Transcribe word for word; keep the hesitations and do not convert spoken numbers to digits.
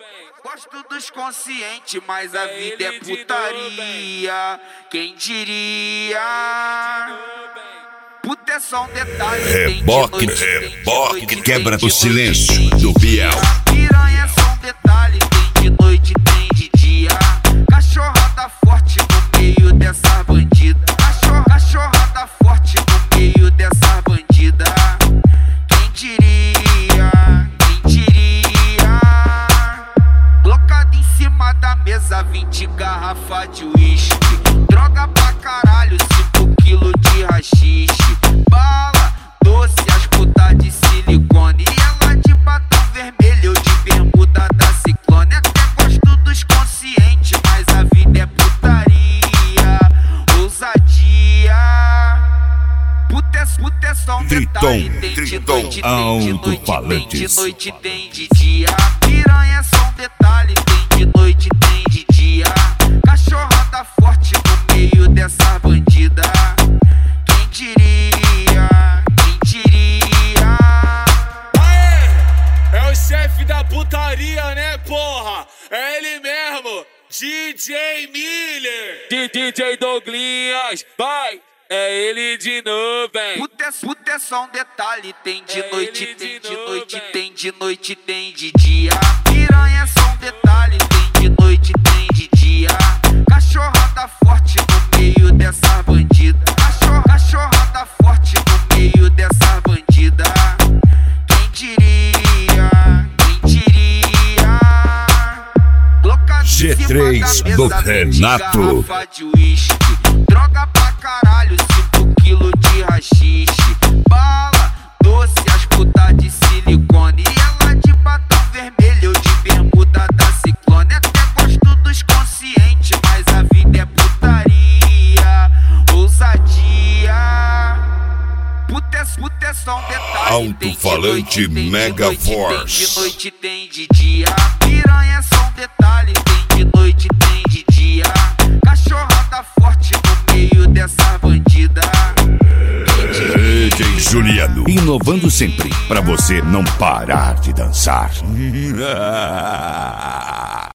Gosto dos conscientes, mas a vida é putaria. Quem diria? Puta é só um detalhe. Reboque, reboque, quebra o silêncio do Biel. Piranha é só um detalhe. Tem de noite, tem de dia. Cachorrada forte no meio dessa bandida. Cachorra, cachorrada forte no meio dessa bandida. Quem diria? Quem diria? Colocado em cima da mesa, vinte garrafa de uísque. Droga pra caralho, cinco quilos de rachixe. Bala, doce, as putas de silicone. E ela de batom vermelho, eu de bermuda da Ciclone. Até gosto dos conscientes, mas a vida é putaria. Ousadia. Puta é, puta é só um detalhe. Tem de noite, tem de noite, tem de noite, tem de dia. Piranha é só um detalhe. Tem de noite, tem de dia. Cachorrada forte no meio dessa bandida. Quem diria? Quem diria? Aê! É o chefe da putaria, né, porra? É ele mesmo, D J Miller. D J Douglinhas, vai! É ele de novo, hein? Puta é, puta é só um detalhe. Tem de é noite, tem de, de noite, novo, tem de noite, tem de dia. Piranha é só um detalhe. Tem de noite, tem de dia. Cachorrada forte no meio dessa bandida. Cachorra, cachorrada forte no meio dessa bandida. Quem diria? Quem diria? G três do Renato. De uísque. Droga pra caralho, cinco quilos de rachixe. Bala, doce, as putas de silicone. E ela de batom vermelho, eu de bermuda da Ciclone. Até gosto dos conscientes, mas a vida é putaria. Ousadia. Puta é, puta é só um detalhe. Alto-falante Mega Force. Tem de noite, tem de dia. Piranha é só um detalhe. Tem de noite, tem de dia. Cachorrada forte no meio dessa bandida. D J Juliano, inovando sempre pra você não parar de dançar.